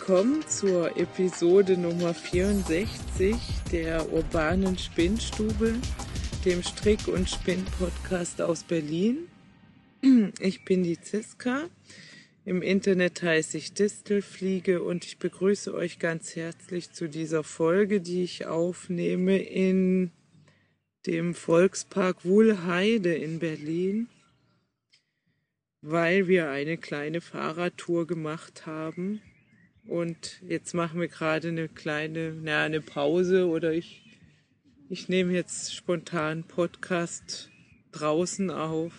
willkommen zur Episode Nummer 64 der urbanen Spinnstube, dem Strick- und Spinn-Podcast aus Berlin. Ich bin die Ziska, im Internet heiße ich Distelfliege und ich begrüße euch ganz herzlich zu dieser Folge, die ich aufnehme in dem Volkspark Wuhlheide in Berlin, weil wir eine kleine Fahrradtour gemacht haben. Und jetzt machen wir gerade eine Pause oder ich nehme jetzt spontan Podcast draußen auf.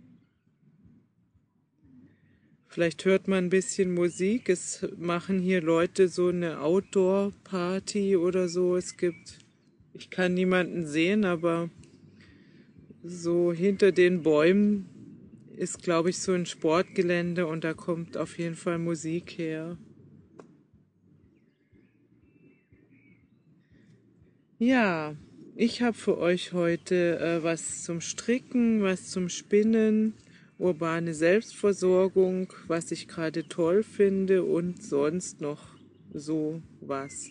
Vielleicht hört man ein bisschen Musik. Es machen hier Leute so eine Outdoor-Party oder so. Ich kann niemanden sehen, aber so hinter den Bäumen ist, glaube ich, so ein Sportgelände und da kommt auf jeden Fall Musik her. Ja, ich habe für euch heute was zum Stricken, was zum Spinnen, urbane Selbstversorgung, was ich gerade toll finde und sonst noch so was.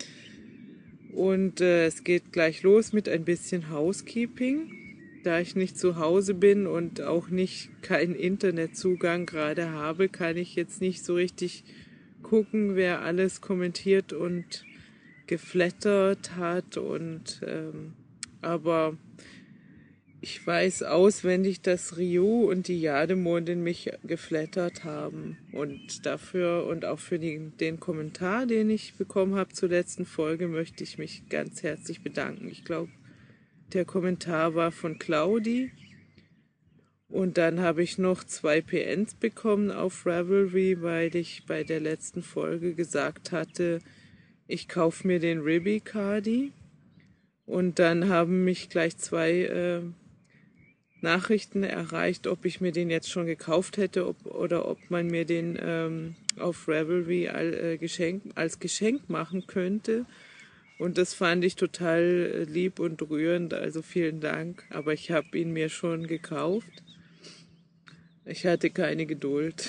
Und es geht gleich los mit ein bisschen Housekeeping. Da ich nicht zu Hause bin und auch keinen Internetzugang gerade habe, kann ich jetzt nicht so richtig gucken, wer alles kommentiert und geflattert hat. Aber ich weiß auswendig, dass Ryu und die Jademondin mich geflattert haben. Und dafür und auch für den Kommentar, den ich bekommen habe zur letzten Folge, möchte ich mich ganz herzlich bedanken. Ich glaube, der Kommentar war von Claudi. Und dann habe ich noch 2 PNs bekommen auf Ravelry, weil ich bei der letzten Folge gesagt hatte, ich kaufe mir den Ribby Cardi. Und dann haben mich gleich 2 Nachrichten erreicht, ob ich mir den jetzt schon gekauft hätte oder ob man mir den auf Ravelry als Geschenk machen könnte. Und das fand ich total lieb und rührend, also vielen Dank. Aber ich habe ihn mir schon gekauft. Ich hatte keine Geduld.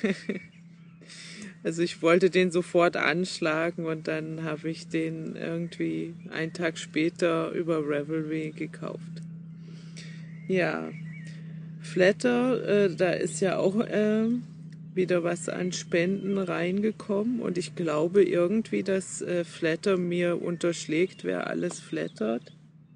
Also ich wollte den sofort anschlagen und dann habe ich den irgendwie einen Tag später über Ravelry gekauft. Ja, Flatter, da ist ja auch wieder was an Spenden reingekommen und ich glaube irgendwie, dass Flatter mir unterschlägt, wer alles flattert,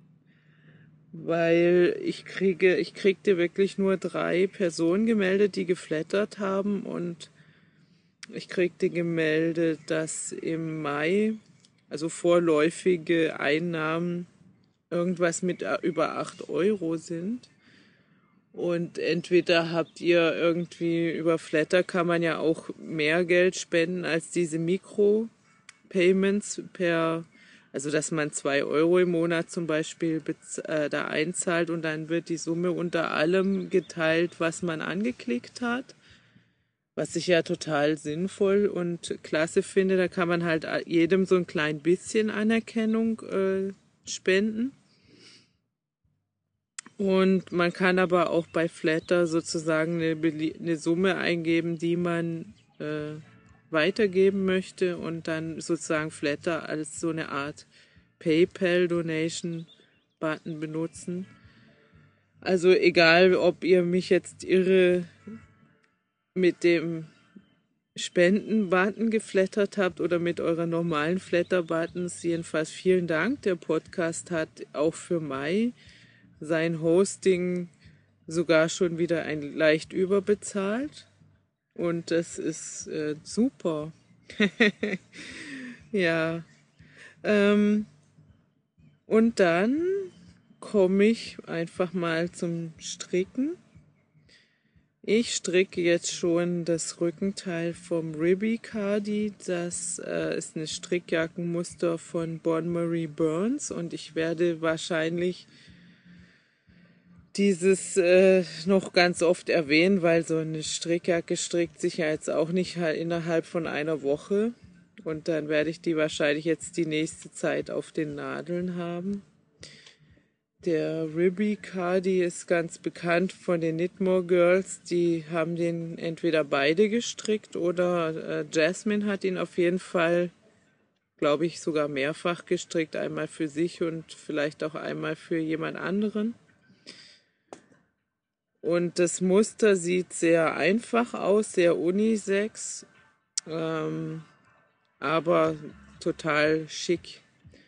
weil ich kriegte wirklich nur 3 Personen gemeldet, die geflattert haben und ich kriegte gemeldet, dass im Mai, also vorläufige Einnahmen, irgendwas mit über 8 Euro sind. Und entweder habt ihr irgendwie, über Flatter kann man ja auch mehr Geld spenden als diese Mikro-Payments also dass man 2 Euro im Monat zum Beispiel da einzahlt und dann wird die Summe unter allem geteilt, was man angeklickt hat. Was ich ja total sinnvoll und klasse finde, da kann man halt jedem so ein klein bisschen Anerkennung spenden. Und man kann aber auch bei Flatter sozusagen eine Summe eingeben, die man weitergeben möchte und dann sozusagen Flatter als so eine Art PayPal-Donation-Button benutzen. Also egal, ob ihr mich jetzt irre mit dem Spenden-Button geflattert habt oder mit eurer normalen Flatter-Buttons, jedenfalls vielen Dank. Der Podcast hat auch für Mai sein Hosting sogar schon wieder leicht überbezahlt und das ist super. Ja, und dann komme ich einfach mal zum Stricken. Ich stricke jetzt schon das Rückenteil vom Ribby Cardi. Das ist eine Strickjackenmuster von Bon Marie Burns und ich werde wahrscheinlich dieses noch ganz oft erwähnen, weil so eine Strickjacke strickt sich ja jetzt auch nicht innerhalb von einer Woche und dann werde ich die wahrscheinlich jetzt die nächste Zeit auf den Nadeln haben. Der Ribby Cardi ist ganz bekannt von den Knitmore Girls. Die haben den entweder beide gestrickt oder Jasmine hat ihn auf jeden Fall, glaube ich, sogar mehrfach gestrickt. Einmal für sich und vielleicht auch einmal für jemand anderen. Und das Muster sieht sehr einfach aus, sehr unisex, aber total schick.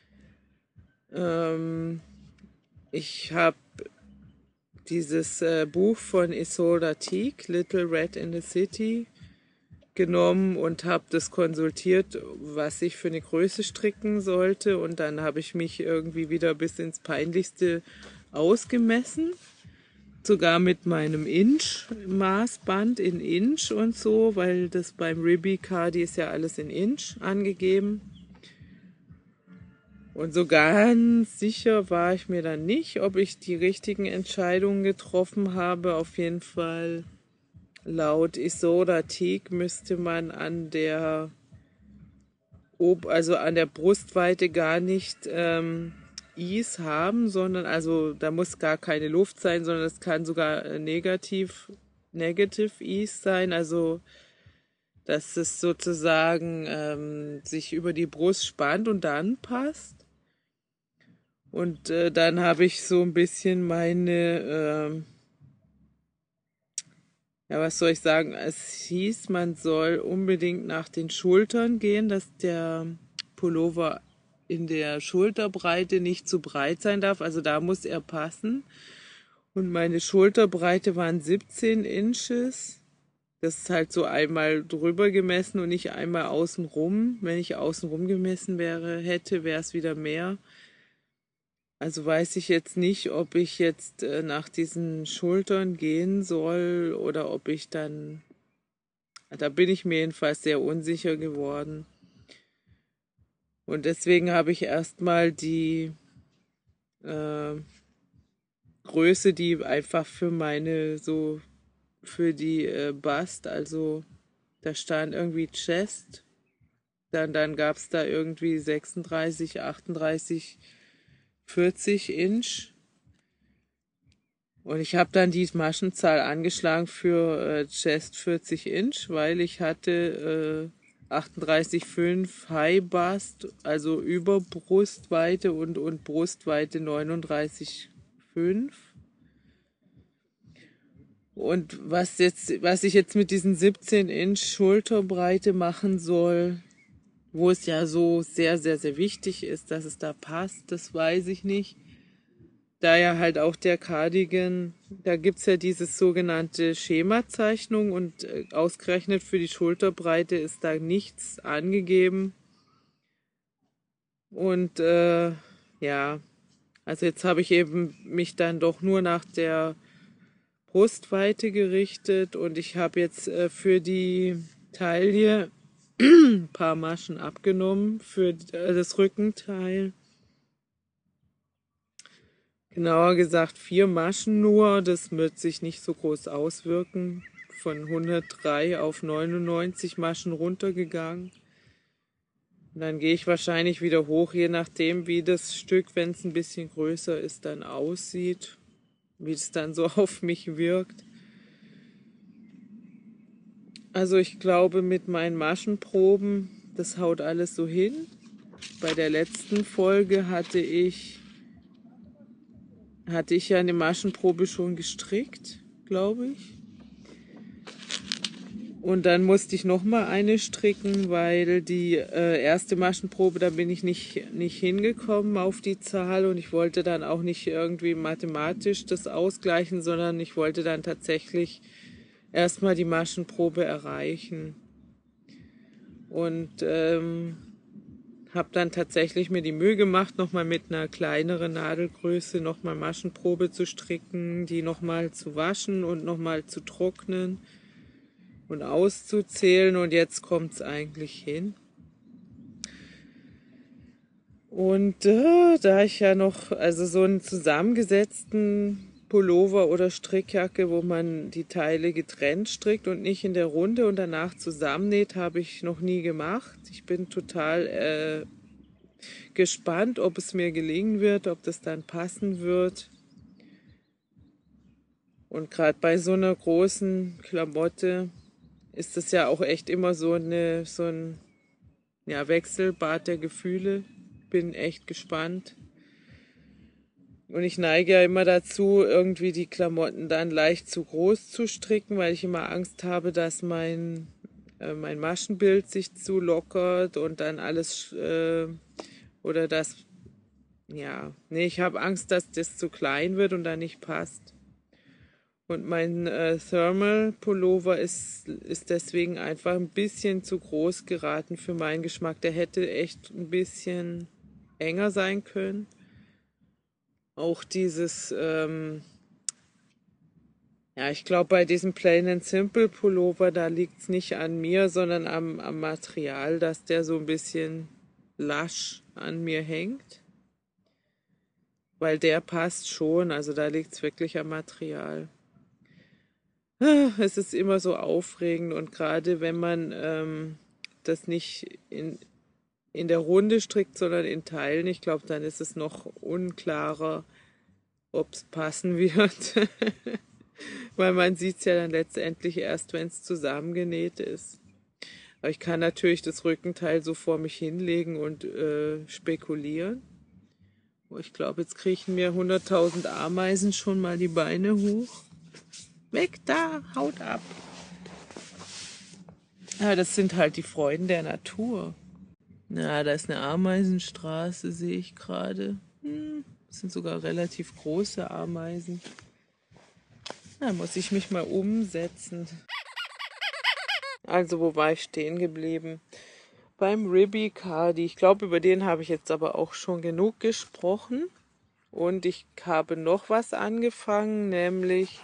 Ich habe dieses Buch von Isolde Teague, Little Red in the City, genommen und habe das konsultiert, was ich für eine Größe stricken sollte. Und dann habe ich mich irgendwie wieder bis ins Peinlichste ausgemessen. Sogar mit meinem Inch-Maßband in Inch und so, weil das beim Ribby Cardi ist ja alles in Inch angegeben. Und so ganz sicher war ich mir dann nicht, ob ich die richtigen Entscheidungen getroffen habe. Auf jeden Fall laut Isolde Teague müsste man an der Brustweite gar nicht Ease haben, sondern also da muss gar keine Luft sein, sondern es kann sogar Negative Ease sein, also dass es sozusagen sich über die Brust spannt und dann passt. Und dann habe ich so ein bisschen meine, ja, was soll ich sagen, es hieß, man soll unbedingt nach den Schultern gehen, dass der Pullover in der Schulterbreite nicht zu breit sein darf, also da muss er passen. Und meine Schulterbreite waren 17 Inches. Das ist halt so einmal drüber gemessen und nicht einmal außenrum. Wenn ich außenrum gemessen hätte, wäre es wieder mehr. Also weiß ich jetzt nicht, ob ich jetzt nach diesen Schultern gehen soll oder ob ich dann, da bin ich mir jedenfalls sehr unsicher geworden. Und deswegen habe ich erstmal die Größe, die einfach für die Bust, also da stand irgendwie Chest, dann gab es da irgendwie 36, 38, 40 Inch. Und ich habe dann die Maschenzahl angeschlagen für Chest 40 Inch, weil ich hatte 38,5 High Bust, also über Brustweite und Brustweite 39,5. Und was ich jetzt mit diesen 17 Inch Schulterbreite machen soll, wo es ja so sehr, sehr, sehr wichtig ist, dass es da passt, das weiß ich nicht. Da ja halt auch der Cardigan, da gibt's ja dieses sogenannte Schemazeichnung und ausgerechnet für die Schulterbreite ist da nichts angegeben. Und ja, also jetzt habe ich eben mich dann doch nur nach der Brustweite gerichtet und ich habe jetzt für die Taille ein paar Maschen abgenommen für das Rückenteil. Genauer gesagt 4 Maschen nur, das wird sich nicht so groß auswirken. Von 103 auf 99 Maschen runtergegangen. Und dann gehe ich wahrscheinlich wieder hoch, je nachdem, wie das Stück, wenn es ein bisschen größer ist, dann aussieht, wie es dann so auf mich wirkt. Also ich glaube, mit meinen Maschenproben, das haut alles so hin. Bei der letzten Folge hatte ich ja eine Maschenprobe schon gestrickt, glaube ich. Und dann musste ich nochmal eine stricken, weil die erste Maschenprobe, da bin ich nicht hingekommen auf die Zahl und ich wollte dann auch nicht irgendwie mathematisch das ausgleichen, sondern ich wollte dann tatsächlich erstmal die Maschenprobe erreichen. Und habe dann tatsächlich mir die Mühe gemacht, nochmal mit einer kleineren Nadelgröße nochmal Maschenprobe zu stricken, die nochmal zu waschen und nochmal zu trocknen und auszuzählen und jetzt kommt es eigentlich hin. Und da ich ja noch, also so einen zusammengesetzten Pullover oder Strickjacke, wo man die Teile getrennt strickt und nicht in der Runde und danach zusammennäht, habe ich noch nie gemacht. Ich bin total gespannt, ob es mir gelingen wird, ob das dann passen wird. Und gerade bei so einer großen Klamotte ist es ja auch echt immer so ein Wechselbad der Gefühle. Bin echt gespannt. Und ich neige ja immer dazu, irgendwie die Klamotten dann leicht zu groß zu stricken, weil ich immer Angst habe, dass mein Maschenbild sich zu lockert und dann alles oder das, ich habe Angst, dass das zu klein wird und dann nicht passt. Und mein Thermal Pullover ist deswegen einfach ein bisschen zu groß geraten für meinen Geschmack. Der hätte echt ein bisschen enger sein können. Auch dieses, ich glaube, bei diesem Plain and Simple Pullover, da liegt es nicht an mir, sondern am Material, dass der so ein bisschen lasch an mir hängt. Weil der passt schon, also da liegt es wirklich am Material. Es ist immer so aufregend und gerade wenn man das nicht in der Runde strickt, sondern in Teilen, ich glaube, dann ist es noch unklarer, ob es passen wird. Weil man sieht es ja dann letztendlich erst, wenn es zusammengenäht ist. Aber ich kann natürlich das Rückenteil so vor mich hinlegen und spekulieren. Ich glaube, jetzt kriechen mir 100.000 Ameisen schon mal die Beine hoch. Weg da, haut ab. Ja, das sind halt die Freuden der Natur. Na, da ist eine Ameisenstraße, sehe ich gerade. Das sind sogar relativ große Ameisen. Da muss ich mich mal umsetzen. Also, wo war ich stehen geblieben? Beim Ribby Cardi. Ich glaube, über den habe ich jetzt aber auch schon genug gesprochen. Und ich habe noch was angefangen, nämlich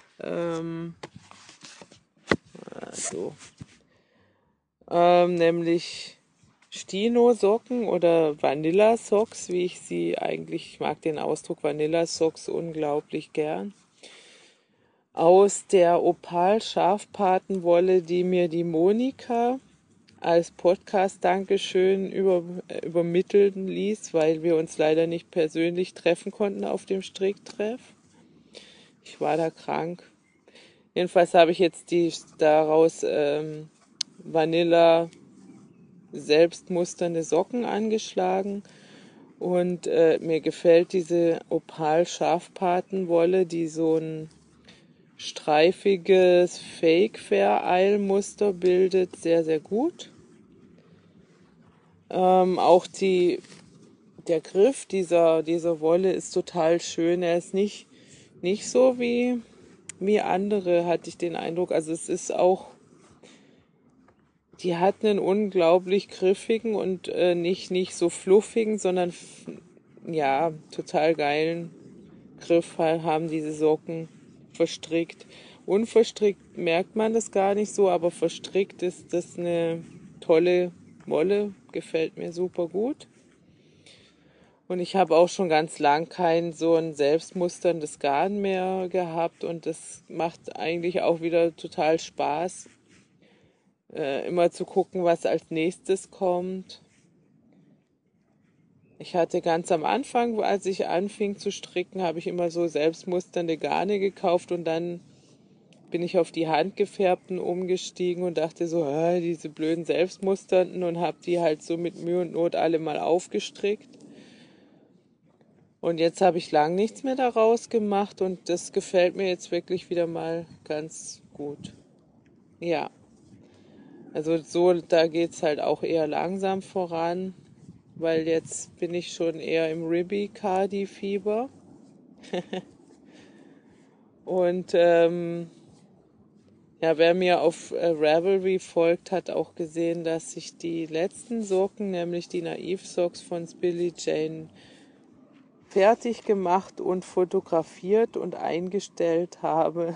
nämlich Stino-Socken oder Vanilla-Socks, wie ich sie eigentlich, ich mag den Ausdruck Vanilla-Socks unglaublich gern. Aus der Opal-Schafpatenwolle, die mir die Monika als Podcast-Dankeschön übermitteln ließ, weil wir uns leider nicht persönlich treffen konnten auf dem Stricktreff. Ich war da krank. Jedenfalls habe ich jetzt daraus Vanilla selbstmusternde Socken angeschlagen und mir gefällt diese Opal-Schafpatenwolle, die so ein streifiges Fake-Fair-Eil-Muster bildet, sehr, sehr gut. Auch der Griff dieser Wolle ist total schön. Er ist nicht so wie andere, hatte ich den Eindruck. Also es ist auch, die hat einen unglaublich griffigen und nicht so fluffigen, sondern total geilen Griff haben diese Socken verstrickt. Unverstrickt merkt man das gar nicht so, aber verstrickt ist das eine tolle Wolle, gefällt mir super gut. Und ich habe auch schon ganz lang kein so ein selbstmusterndes Garn mehr gehabt und das macht eigentlich auch wieder total Spaß, immer zu gucken, was als nächstes kommt. Ich hatte ganz am Anfang, als ich anfing zu stricken, habe ich immer so selbstmusternde Garne gekauft und dann bin ich auf die handgefärbten umgestiegen und dachte so, diese blöden selbstmusternden und habe die halt so mit Mühe und Not alle mal aufgestrickt. Und jetzt habe ich lang nichts mehr daraus gemacht und das gefällt mir jetzt wirklich wieder mal ganz gut. Ja, also so, da geht es halt auch eher langsam voran, weil jetzt bin ich schon eher im Ribby Cardi Fieber. Und wer mir auf Ravelry folgt, hat auch gesehen, dass ich die letzten Socken, nämlich die Naive Socks von Billie Jane, fertig gemacht und fotografiert und eingestellt habe.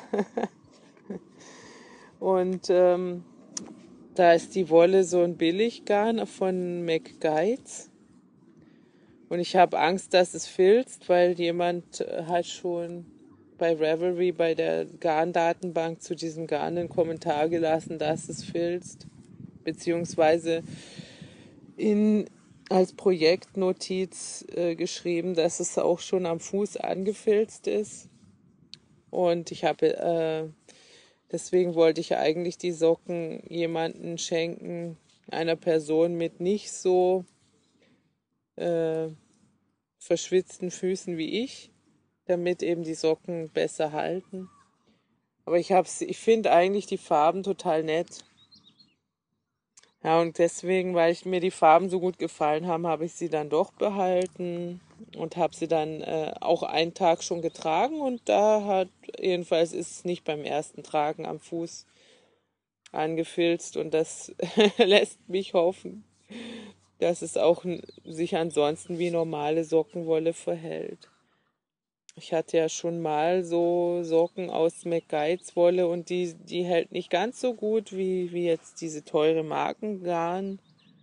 Und da ist die Wolle so ein Billiggarn von McGuides. Und ich habe Angst, dass es filzt, weil jemand hat schon bei Ravelry, bei der Garndatenbank zu diesem Garn einen Kommentar gelassen, dass es filzt. Beziehungsweise in als Projektnotiz geschrieben, dass es auch schon am Fuß angefilzt ist. Und deswegen wollte ich eigentlich die Socken jemanden schenken, einer Person mit nicht so äh, verschwitzten Füßen wie ich, damit eben die Socken besser halten. Aber ich finde eigentlich die Farben total nett. Ja, und deswegen, weil mir die Farben so gut gefallen haben, habe ich sie dann doch behalten und habe sie dann auch einen Tag schon getragen. Und jedenfalls ist es nicht beim ersten Tragen am Fuß angefilzt. Und das lässt mich hoffen, dass es auch sich ansonsten wie normale Sockenwolle verhält. Ich hatte ja schon mal so Socken aus McGuides-Wolle und die hält nicht ganz so gut wie jetzt diese teure Markengarn.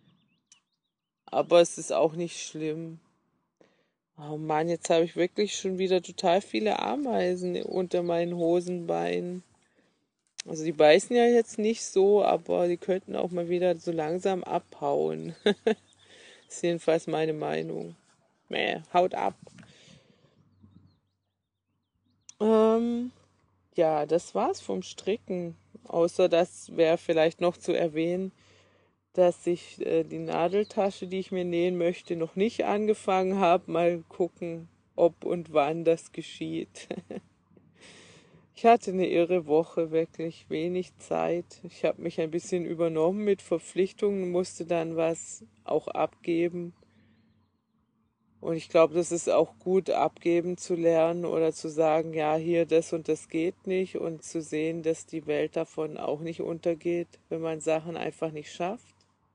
Aber es ist auch nicht schlimm. Oh Mann, jetzt habe ich wirklich schon wieder total viele Ameisen unter meinen Hosenbeinen. Also die beißen ja jetzt nicht so, aber die könnten auch mal wieder so langsam abhauen. Das ist jedenfalls meine Meinung. Haut ab. Ähm, ja, das war's vom Stricken. Außer das wäre vielleicht noch zu erwähnen, dass ich die Nadeltasche, die ich mir nähen möchte, noch nicht angefangen habe. Mal gucken, ob und wann das geschieht. Ich hatte eine irre Woche, wirklich wenig Zeit. Ich habe mich ein bisschen übernommen mit Verpflichtungen, musste dann was auch abgeben. Und ich glaube, das ist auch gut, abgeben zu lernen oder zu sagen, ja, hier das und das geht nicht und zu sehen, dass die Welt davon auch nicht untergeht, wenn man Sachen einfach nicht schafft.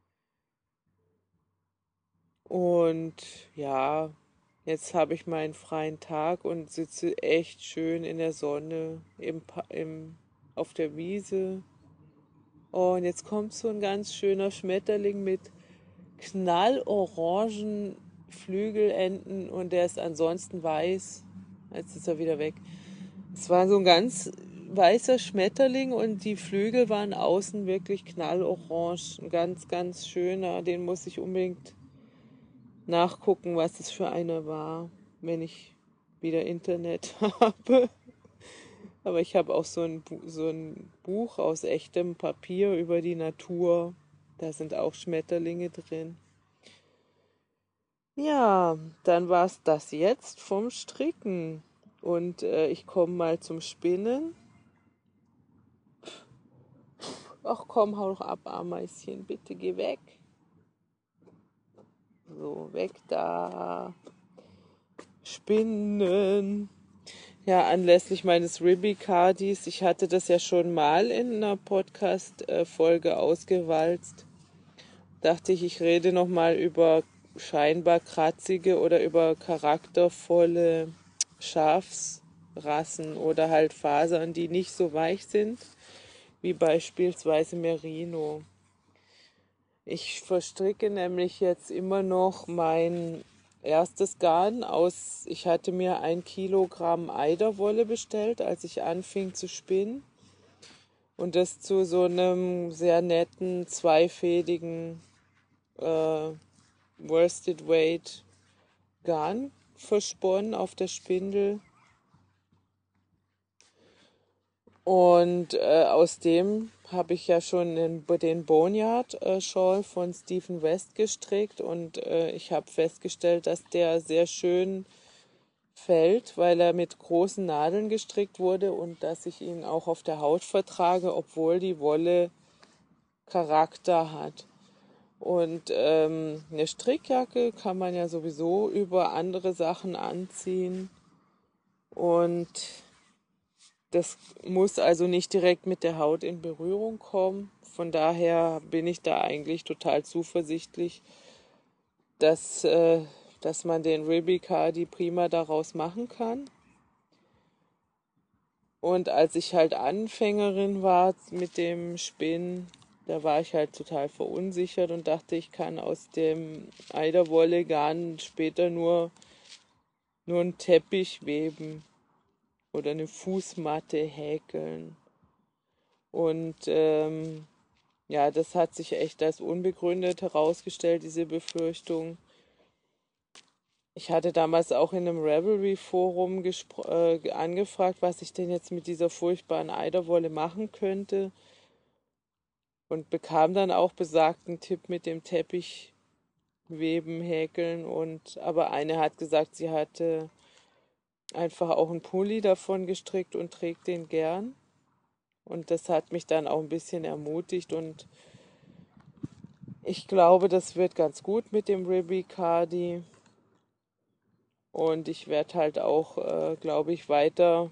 Und ja, jetzt habe ich meinen freien Tag und sitze echt schön in der Sonne auf der Wiese. Oh, und jetzt kommt so ein ganz schöner Schmetterling mit knallorangen Flügelenden und der ist ansonsten weiß. Jetzt ist er wieder weg. Es war so ein ganz weißer Schmetterling und die Flügel waren außen wirklich knallorange. Ein ganz, ganz schöner. Den muss ich unbedingt nachgucken, was es für einer war, wenn ich wieder Internet habe. Aber ich habe auch so ein Buch aus echtem Papier über die Natur. Da sind auch Schmetterlinge drin. Ja, dann war es das jetzt vom Stricken. Und ich komme mal zum Spinnen. Ach komm, hau doch ab, Ameischen, bitte geh weg. So, weg da. Spinnen. Ja, anlässlich meines Ribby-Cardis, ich hatte das ja schon mal in einer Podcast-Folge ausgewalzt, dachte ich rede nochmal über scheinbar kratzige oder über charaktervolle Schafsrassen oder halt Fasern, die nicht so weich sind, wie beispielsweise Merino. Ich verstricke nämlich jetzt immer noch mein erstes Garn ich hatte mir 1 Kilogramm Eiderwolle bestellt, als ich anfing zu spinnen. Und das zu so einem sehr netten, zweifädigen Worsted Weight Garn versponnen auf der Spindel. Und aus dem habe ich ja schon den Boneyard Shawl von Stephen West gestrickt und ich habe festgestellt, dass der sehr schön fällt, weil er mit großen Nadeln gestrickt wurde und dass ich ihn auch auf der Haut vertrage, obwohl die Wolle Charakter hat. Und eine Strickjacke kann man ja sowieso über andere Sachen anziehen und das muss also nicht direkt mit der Haut in Berührung kommen. Von daher bin ich da eigentlich total zuversichtlich, dass, dass man den Ribby Cardi prima daraus machen kann. Und als ich halt Anfängerin war mit dem Spinnen, da war ich halt total verunsichert und dachte, ich kann aus dem Eiderwolle Garn später nur einen Teppich weben oder eine Fußmatte häkeln. Und Ja, das hat sich echt als unbegründet herausgestellt, diese Befürchtung. Ich hatte damals auch in einem Ravelry-Forum angefragt, was ich denn jetzt mit dieser furchtbaren Eiderwolle machen könnte und bekam dann auch besagten Tipp mit dem Teppich weben, häkeln aber eine hat gesagt, sie hatte einfach auch einen Pulli davon gestrickt und trägt den gern. Und das hat mich dann auch ein bisschen ermutigt und ich glaube, das wird ganz gut mit dem Ribby Cardi. Und ich werde halt auch, glaube ich, weiter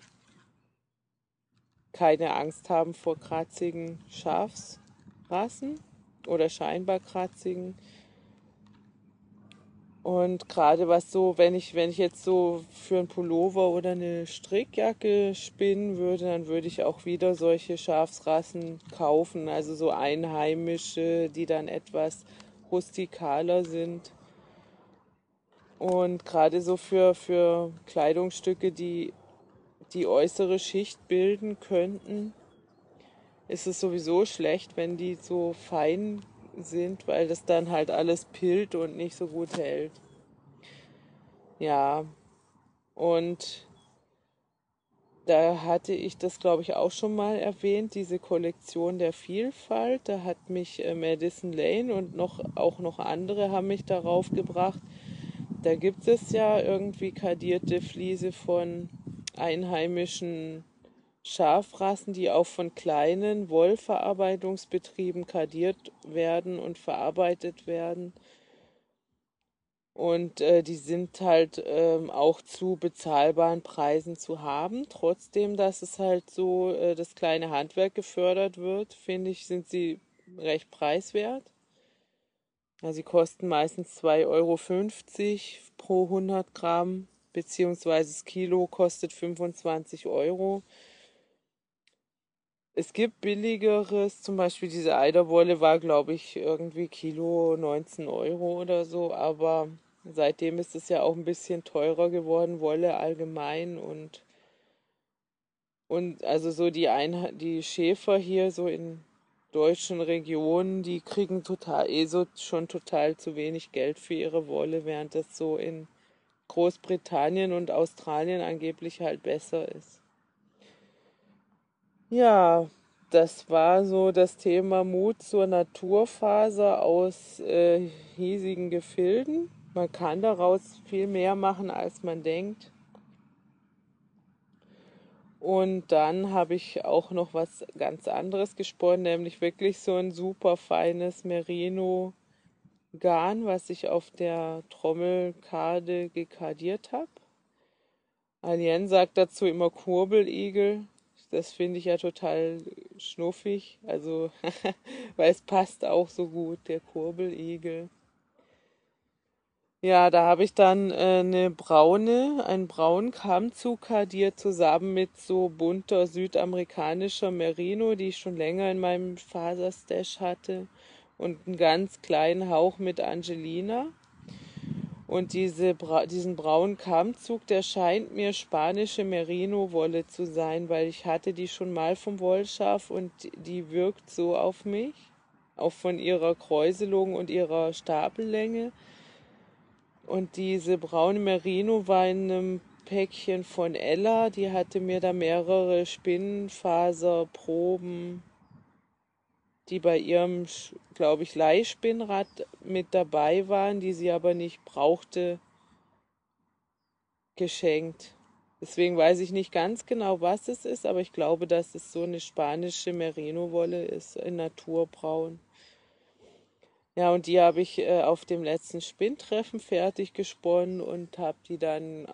keine Angst haben vor kratzigen Schafsrassen oder scheinbar kratzigen. Und gerade was so, wenn ich jetzt so für einen Pullover oder eine Strickjacke spinnen würde, dann würde ich auch wieder solche Schafsrassen kaufen, also so einheimische, die dann etwas rustikaler sind. Und gerade so für Kleidungsstücke, die die äußere Schicht bilden könnten, ist es sowieso schlecht, wenn die so fein sind, weil das dann halt alles pillt und nicht so gut hält. Ja, und da hatte ich das, glaube ich, auch schon mal erwähnt, diese Kollektion der Vielfalt. Da hat mich Madison Lane und auch noch andere haben mich darauf gebracht. Da gibt es ja irgendwie kadierte Fliese von einheimischen Schafrassen, die auch von kleinen Wollverarbeitungsbetrieben kadiert werden und verarbeitet werden. Und die sind halt auch zu bezahlbaren Preisen zu haben. Trotzdem, dass es halt so das kleine Handwerk gefördert wird, finde ich, sind sie recht preiswert. Ja, sie kosten meistens 2,50 € pro 100 Gramm, beziehungsweise das Kilo kostet 25 Euro. Es gibt billigeres, zum Beispiel diese Eiderwolle war, glaube ich, irgendwie Kilo 19 Euro oder so, aber seitdem ist es ja auch ein bisschen teurer geworden, Wolle allgemein und also so die Schäfer hier so in deutschen Regionen, die kriegen so schon total zu wenig Geld für ihre Wolle, während das so in Großbritannien und Australien angeblich halt besser ist. Ja, das war so das Thema Mut zur Naturfaser aus hiesigen Gefilden. Man kann daraus viel mehr machen, als man denkt. Und dann habe ich auch noch was ganz anderes gesponnen, nämlich wirklich so ein super feines Merino-Garn, was ich auf der Trommelkade gekardiert habe. Alien sagt dazu immer Kurbeligel. Das finde ich ja total schnuffig. Also, weil es passt auch so gut, der Kurbeligel. Ja, da habe ich dann einen braunen Kammzug kardiert, zusammen mit so bunter südamerikanischer Merino, die ich schon länger in meinem Faserstash hatte. Und einen ganz kleinen Hauch mit Angelina. Und diesen braunen Kammzug, der scheint mir spanische Merino-Wolle zu sein, weil ich hatte die schon mal vom Wollschaf und die wirkt so auf mich, auch von ihrer Kräuselung und ihrer Stapellänge. Und diese braune Merino war in einem Päckchen von Ella, die hatte mir da mehrere Spinnfaserproben, die bei ihrem, glaube ich, Leihspinnrad mit dabei waren, die sie aber nicht brauchte, geschenkt. Deswegen weiß ich nicht ganz genau, was es ist, aber ich glaube, dass es so eine spanische Merino-Wolle ist, in Naturbraun. Ja, und die habe ich auf dem letzten Spinntreffen fertig gesponnen und habe die dann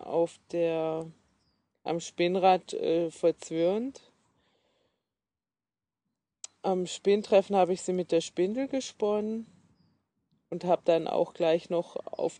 am Spinnrad verzwirnt. Am Spinntreffen habe ich sie mit der Spindel gesponnen und habe dann auch gleich noch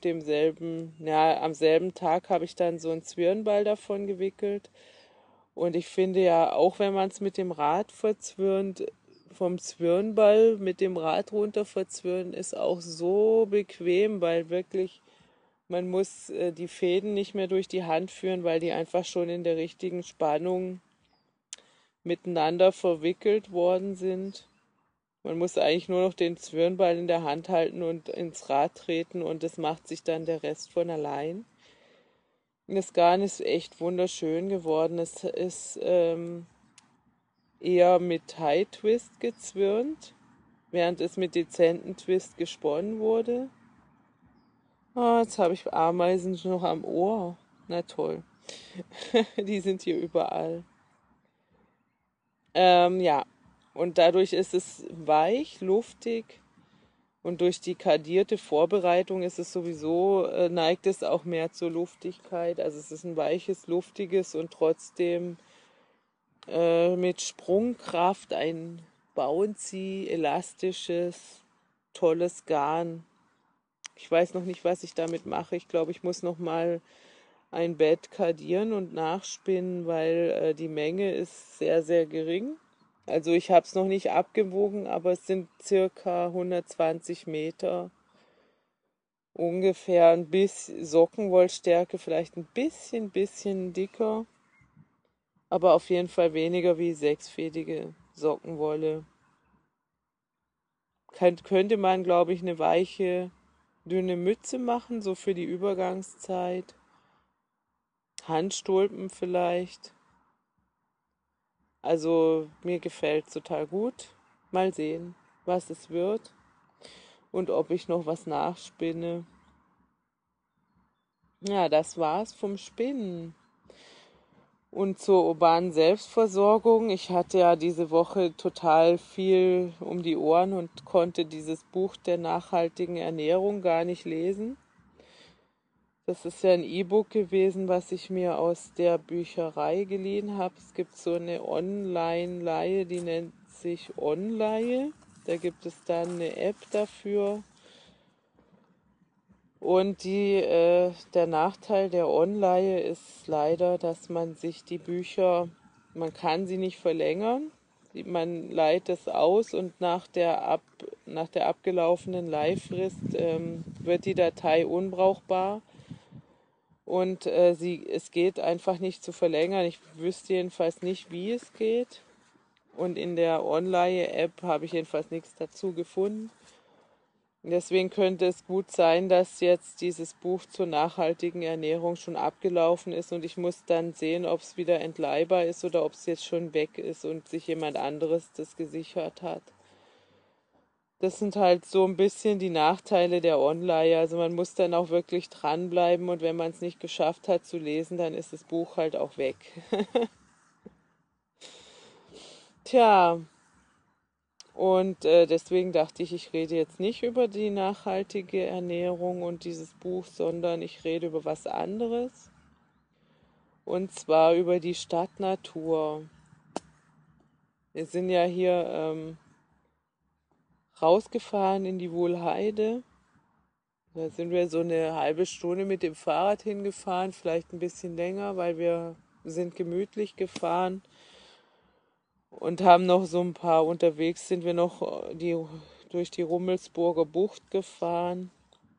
am selben Tag habe ich dann so einen Zwirnball davon gewickelt. Und ich finde ja, auch wenn man es mit dem Rad verzwirnt, vom Zwirnball mit dem Rad runter verzwirnen, ist auch so bequem, weil wirklich man muss die Fäden nicht mehr durch die Hand führen, weil die einfach schon in der richtigen Spannung miteinander verwickelt worden sind. Man muss eigentlich nur noch den Zwirnball in der Hand halten und ins Rad treten und das macht sich dann der Rest von allein. Das Garn ist echt wunderschön geworden. Es ist eher mit High Twist gezwirnt, während es mit dezenten Twist gesponnen wurde. Ah, jetzt habe ich Ameisen noch am Ohr. Na toll. Die sind hier überall. Ja, und dadurch ist es weich, luftig und durch die kardierte Vorbereitung ist es sowieso, neigt es auch mehr zur Luftigkeit. Also es ist ein weiches, luftiges und trotzdem mit Sprungkraft ein bouncy, elastisches, tolles Garn. Ich weiß noch nicht, was ich damit mache. Ich glaube, ich muss noch mal ein Bett kardieren und nachspinnen, weil die Menge ist sehr, sehr gering. Also ich habe es noch nicht abgewogen, aber es sind circa 120 Meter. Ungefähr ein bisschen Sockenwollstärke, vielleicht ein bisschen dicker, aber auf jeden Fall weniger wie sechsfädige Sockenwolle. Könnte man, glaube ich, eine weiche, dünne Mütze machen, so für die Übergangszeit. Handstulpen vielleicht. Also mir gefällt es total gut. Mal sehen, was es wird und ob ich noch was nachspinne. Ja, das war's vom Spinnen. Und zur urbanen Selbstversorgung. Ich hatte ja diese Woche total viel um die Ohren und konnte dieses Buch der nachhaltigen Ernährung gar nicht lesen. Das ist ja ein E-Book gewesen, was ich mir aus der Bücherei geliehen habe. Es gibt so eine Online-Leihe, die nennt sich Onleihe. Da gibt es dann eine App dafür. Und der Nachteil der Onleihe ist leider, dass man sich die Bücher, man kann sie nicht verlängern. Man leiht es aus und nach der abgelaufenen Leihfrist wird die Datei unbrauchbar. Und es geht einfach nicht zu verlängern. Ich wüsste jedenfalls nicht, wie es geht. Und in der Onleihe-App habe ich jedenfalls nichts dazu gefunden. Deswegen könnte es gut sein, dass jetzt dieses Buch zur nachhaltigen Ernährung schon abgelaufen ist und ich muss dann sehen, ob es wieder entleihbar ist oder ob es jetzt schon weg ist und sich jemand anderes das gesichert hat. Das sind halt so ein bisschen die Nachteile der Online. Also man muss dann auch wirklich dranbleiben und wenn man es nicht geschafft hat zu lesen, dann ist das Buch halt auch weg. Tja, und deswegen dachte ich rede jetzt nicht über die nachhaltige Ernährung und dieses Buch, sondern ich rede über was anderes. Und zwar über die Stadtnatur. Wir sind ja hier rausgefahren in die Wohlheide. Da sind wir so eine halbe Stunde mit dem Fahrrad hingefahren, vielleicht ein bisschen länger, weil wir sind gemütlich gefahren und haben noch so ein paar, unterwegs sind wir noch durch die Rummelsburger Bucht gefahren.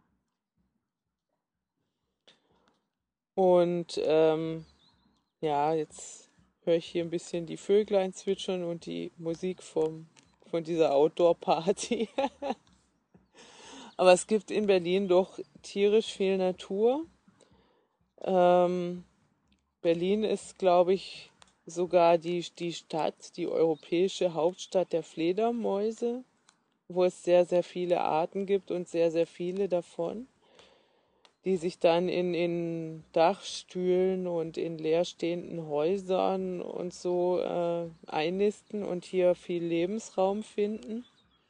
Und ja, jetzt höre ich hier ein bisschen die Vöglein zwitschern und die Musik von dieser Outdoor-Party. Aber es gibt in Berlin doch tierisch viel Natur. Ähm, Berlin ist, glaube ich, sogar die Stadt, die europäische Hauptstadt der Fledermäuse, wo es sehr, sehr viele Arten gibt und sehr, sehr viele davon, die sich dann in Dachstühlen und in leerstehenden Häusern und so einnisten und hier viel Lebensraum finden.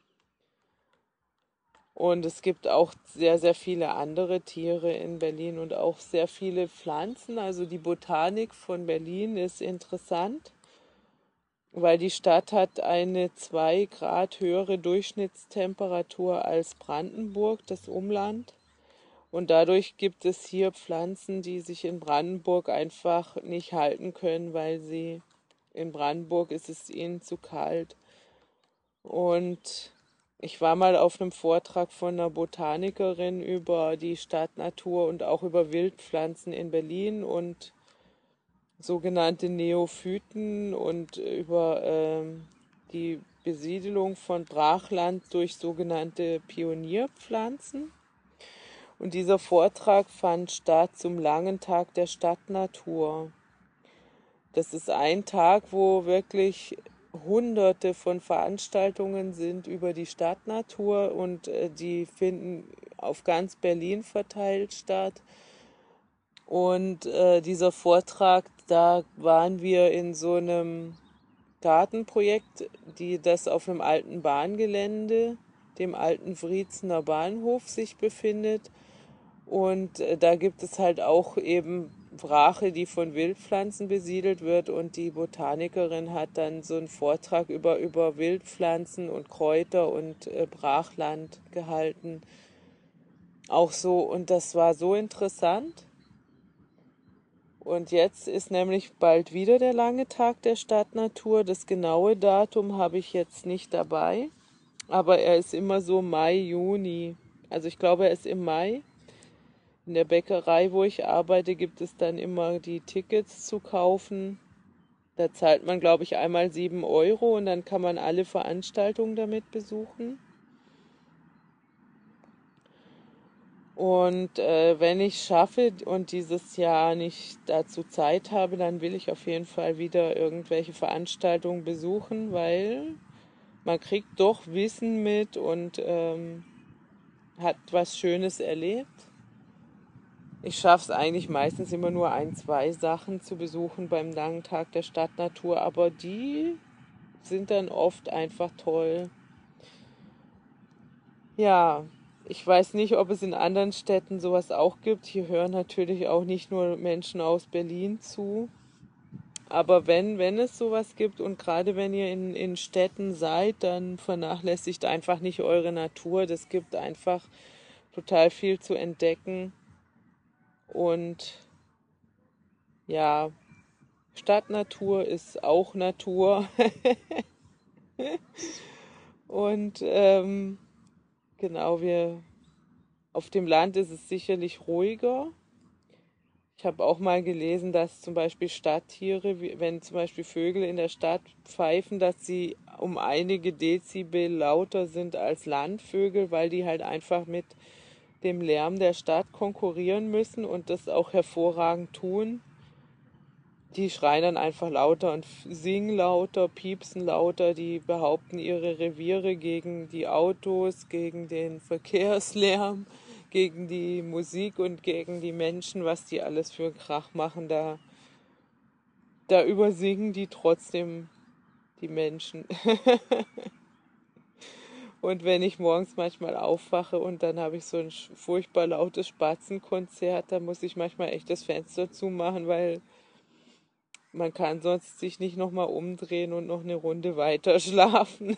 Und es gibt auch sehr, sehr viele andere Tiere in Berlin und auch sehr viele Pflanzen. Also die Botanik von Berlin ist interessant, weil die Stadt hat eine 2 Grad höhere Durchschnittstemperatur als Brandenburg, das Umland. Und dadurch gibt es hier Pflanzen, die sich in Brandenburg einfach nicht halten können, weil in Brandenburg ist es ihnen zu kalt. Und ich war mal auf einem Vortrag von einer Botanikerin über die Stadtnatur und auch über Wildpflanzen in Berlin und sogenannte Neophyten und über die Besiedelung von Brachland durch sogenannte Pionierpflanzen. Und dieser Vortrag fand statt zum langen Tag der Stadtnatur. Das ist ein Tag, wo wirklich Hunderte von Veranstaltungen sind über die Stadtnatur und die finden auf ganz Berlin verteilt statt. Und dieser Vortrag, da waren wir in so einem Gartenprojekt, das auf einem alten Bahngelände, dem alten Wriezener Bahnhof, sich befindet. Und da gibt es halt auch eben Brache, die von Wildpflanzen besiedelt wird. Und die Botanikerin hat dann so einen Vortrag über Wildpflanzen und Kräuter und Brachland gehalten. Auch so, und das war so interessant. Und jetzt ist nämlich bald wieder der lange Tag der Stadtnatur. Das genaue Datum habe ich jetzt nicht dabei, aber er ist immer so Mai, Juni. Also ich glaube, er ist im Mai. In der Bäckerei, wo ich arbeite, gibt es dann immer die Tickets zu kaufen. Da zahlt man, glaube ich, einmal 7 € und dann kann man alle Veranstaltungen damit besuchen. Und wenn ich schaffe und dieses Jahr nicht dazu Zeit habe, dann will ich auf jeden Fall wieder irgendwelche Veranstaltungen besuchen, weil man kriegt doch Wissen mit und hat was Schönes erlebt. Ich schaffe es eigentlich meistens immer nur 1, 2 Sachen zu besuchen beim langen Tag der Stadtnatur, aber die sind dann oft einfach toll. Ja, ich weiß nicht, ob es in anderen Städten sowas auch gibt. Hier hören natürlich auch nicht nur Menschen aus Berlin zu. Aber wenn es sowas gibt und gerade wenn ihr in Städten seid, dann vernachlässigt einfach nicht eure Natur. Das gibt einfach total viel zu entdecken. Und ja, Stadtnatur ist auch Natur. Und genau, auf dem Land ist es sicherlich ruhiger. Ich habe auch mal gelesen, dass zum Beispiel Stadttiere, wenn zum Beispiel Vögel in der Stadt pfeifen, dass sie um einige Dezibel lauter sind als Landvögel, weil die halt einfach mit dem Lärm der Stadt konkurrieren müssen und das auch hervorragend tun. Die schreien dann einfach lauter und singen lauter, piepsen lauter, die behaupten ihre Reviere gegen die Autos, gegen den Verkehrslärm, gegen die Musik und gegen die Menschen, was die alles für Krach machen. Da übersingen die trotzdem die Menschen. Und wenn ich morgens manchmal aufwache und dann habe ich so ein furchtbar lautes Spatzenkonzert, dann muss ich manchmal echt das Fenster zumachen, weil man kann sonst sich nicht nochmal umdrehen und noch eine Runde weiter schlafen.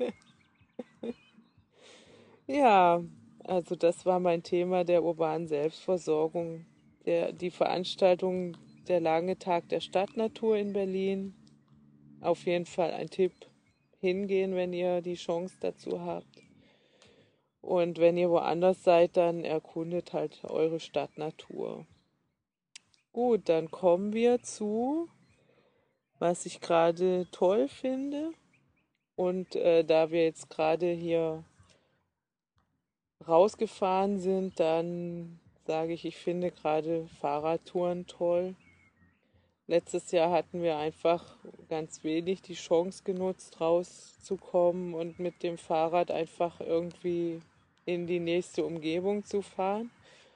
Ja, also das war mein Thema der urbanen Selbstversorgung. Die Veranstaltung der lange Tag der Stadtnatur in Berlin. Auf jeden Fall ein Tipp. Hingehen, wenn ihr die Chance dazu habt. Und wenn ihr woanders seid, dann erkundet halt eure Stadtnatur. Gut, dann kommen wir zu, was ich gerade toll finde. Und da wir jetzt gerade hier rausgefahren sind, dann sage ich finde gerade Fahrradtouren toll. Letztes Jahr hatten wir einfach ganz wenig die Chance genutzt, rauszukommen und mit dem Fahrrad einfach irgendwie in die nächste Umgebung zu fahren.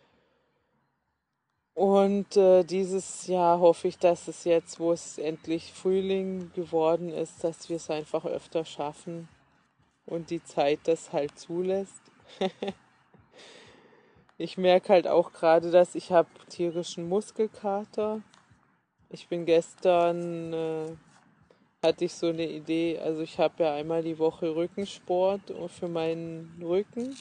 Und dieses Jahr hoffe ich, dass es jetzt, wo es endlich Frühling geworden ist, dass wir es einfach öfter schaffen und die Zeit das halt zulässt. Ich merke halt auch gerade, dass ich habe tierischen Muskelkater. Ich bin gestern, hatte ich so eine Idee, also ich habe ja einmal die Woche Rückensport für meinen Rücken.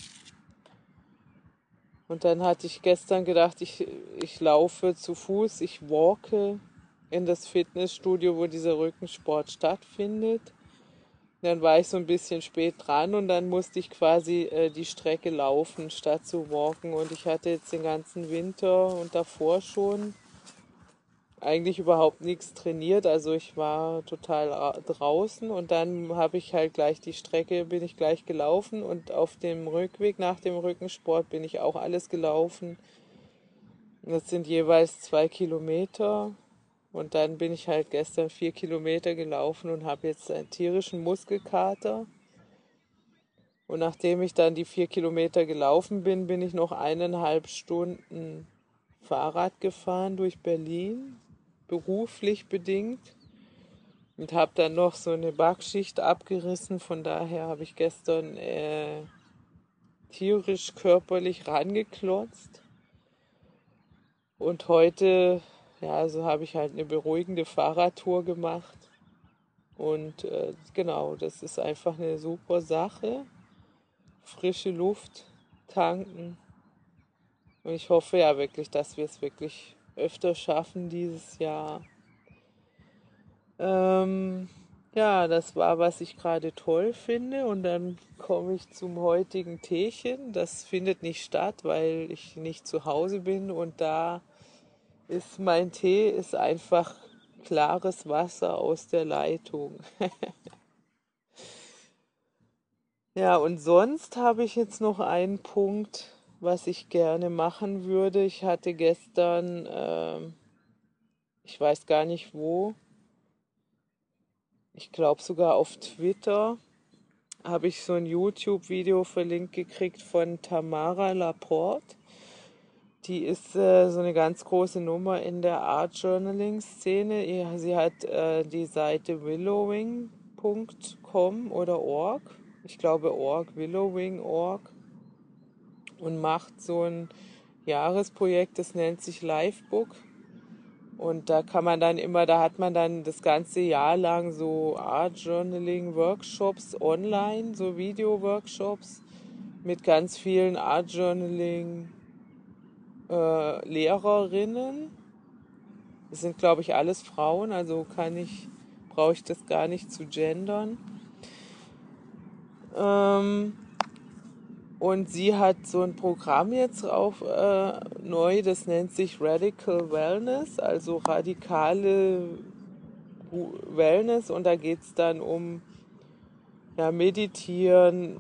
Und dann hatte ich gestern gedacht, ich laufe zu Fuß, ich walke in das Fitnessstudio, wo dieser Rückensport stattfindet. Dann war ich so ein bisschen spät dran und dann musste ich quasi die Strecke laufen, statt zu walken. Und ich hatte jetzt den ganzen Winter und davor schon eigentlich überhaupt nichts trainiert. Also ich war total draußen und dann habe ich halt gleich die Strecke, bin ich gleich gelaufen und auf dem Rückweg nach dem Rückensport bin ich auch alles gelaufen. Das sind jeweils 2 Kilometer und dann bin ich halt gestern 4 Kilometer gelaufen und habe jetzt einen tierischen Muskelkater. Und nachdem ich dann die 4 Kilometer gelaufen bin, bin ich noch 1,5 Stunden Fahrrad gefahren durch Berlin, beruflich bedingt. Und habe dann noch so eine Backschicht abgerissen. Von daher habe ich gestern tierisch körperlich rangeklotzt. Und heute, ja, also habe ich halt eine beruhigende Fahrradtour gemacht. Und genau, das ist einfach eine super Sache. Frische Luft tanken. Und ich hoffe ja wirklich, dass wir es wirklich öfter schaffen dieses Jahr. Ja, das war, was ich gerade toll finde. Und dann komme ich zum heutigen Teechen. Das findet nicht statt, weil ich nicht zu Hause bin. Und da ist mein Tee ist einfach klares Wasser aus der Leitung. Ja, und sonst habe ich jetzt noch einen Punkt, was ich gerne machen würde. Ich hatte gestern, ich weiß gar nicht wo, ich glaube sogar auf Twitter, habe ich so ein YouTube-Video verlinkt gekriegt von Tamara Laporte. Die ist so eine ganz große Nummer in der Art Journaling-Szene. Sie hat die Seite willowing.com oder org. Ich glaube org, willowing.org. Und macht so ein Jahresprojekt, das nennt sich Livebook. Und da kann man dann immer, da hat man dann das ganze Jahr lang so Art Journaling Workshops online, so Video-Workshops mit ganz vielen Art Journaling Lehrerinnen. Das sind, glaube ich, alles Frauen, also brauche ich das gar nicht zu gendern. Und sie hat so ein Programm jetzt auf neu, das nennt sich Radical Wellness, also radikale Wellness. Und da geht es dann um Meditieren,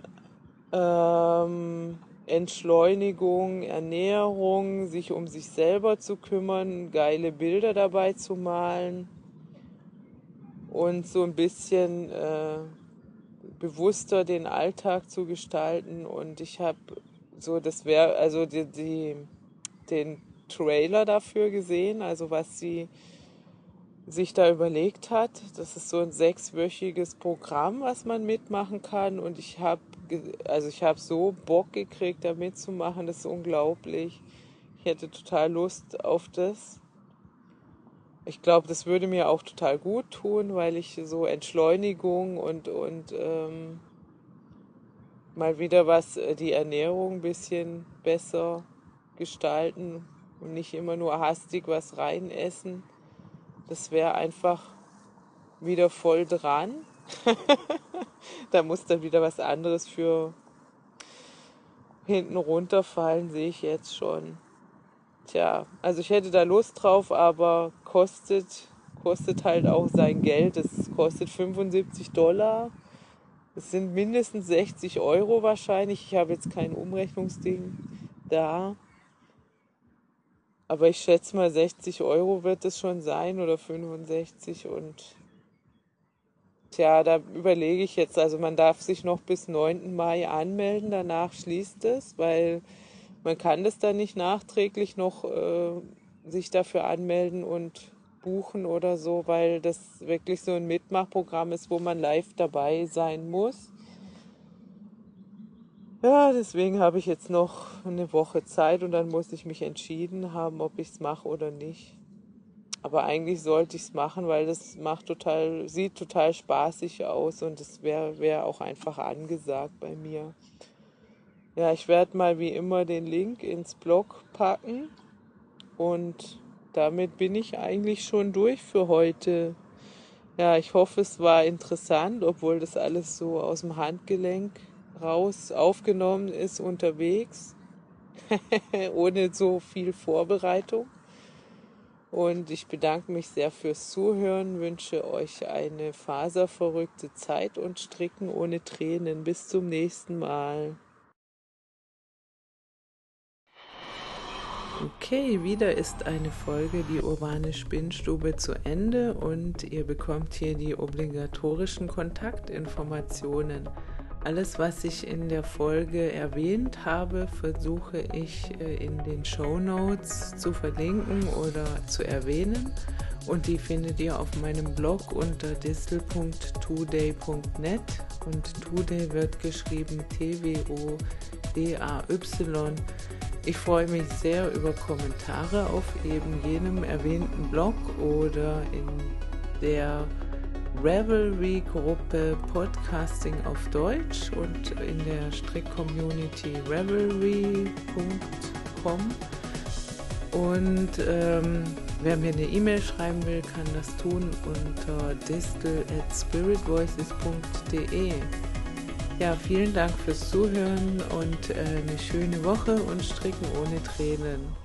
Entschleunigung, Ernährung, sich um sich selber zu kümmern, geile Bilder dabei zu malen und so ein bisschen bewusster den Alltag zu gestalten. Und ich habe so, das wäre, also den Trailer dafür gesehen, also was sie sich da überlegt hat. Das ist so ein 6-wöchiges Programm, was man mitmachen kann. Und ich habe so Bock gekriegt, da mitzumachen. Das ist unglaublich. Ich hätte total Lust auf das. Ich glaube, das würde mir auch total gut tun, weil ich so Entschleunigung und mal wieder die Ernährung ein bisschen besser gestalten und nicht immer nur hastig was reinessen. Das wäre einfach wieder voll dran. Da muss dann wieder was anderes für hinten runterfallen, sehe ich jetzt schon. Tja, also ich hätte da Lust drauf, aber kostet halt auch sein Geld. Es kostet $75. Es sind mindestens 60 € wahrscheinlich. Ich habe jetzt kein Umrechnungsding da. Aber ich schätze mal 60 € wird es schon sein oder 65. Und tja, da überlege ich jetzt, also man darf sich noch bis 9. Mai anmelden, danach schließt es, weil man kann das dann nicht nachträglich noch sich dafür anmelden und buchen oder so, weil das wirklich so ein Mitmachprogramm ist, wo man live dabei sein muss. Ja, deswegen habe ich jetzt noch eine Woche Zeit und dann muss ich mich entschieden haben, ob ich es mache oder nicht. Aber eigentlich sollte ich es machen, weil das sieht total spaßig aus und es wär auch einfach angesagt bei mir. Ja, ich werde mal wie immer den Link ins Blog packen und damit bin ich eigentlich schon durch für heute. Ja, ich hoffe, es war interessant, obwohl das alles so aus dem Handgelenk raus aufgenommen ist unterwegs, ohne so viel Vorbereitung. Und ich bedanke mich sehr fürs Zuhören, wünsche euch eine faserverrückte Zeit und Stricken ohne Tränen. Bis zum nächsten Mal. Okay, wieder ist eine Folge Die urbane Spinnstube zu Ende und ihr bekommt hier die obligatorischen Kontaktinformationen. Alles, was ich in der Folge erwähnt habe, versuche ich in den Shownotes zu verlinken oder zu erwähnen. Und die findet ihr auf meinem Blog unter distel.today.net und Today wird geschrieben T-W-O-D-A-Y. Ich freue mich sehr über Kommentare auf eben jenem erwähnten Blog oder in der Ravelry-Gruppe Podcasting auf Deutsch und in der Strick-Community ravelry.com. Und wer mir eine E-Mail schreiben will, kann das tun unter distel@spiritvoices.de. Ja, vielen Dank fürs Zuhören und eine schöne Woche und Stricken ohne Tränen.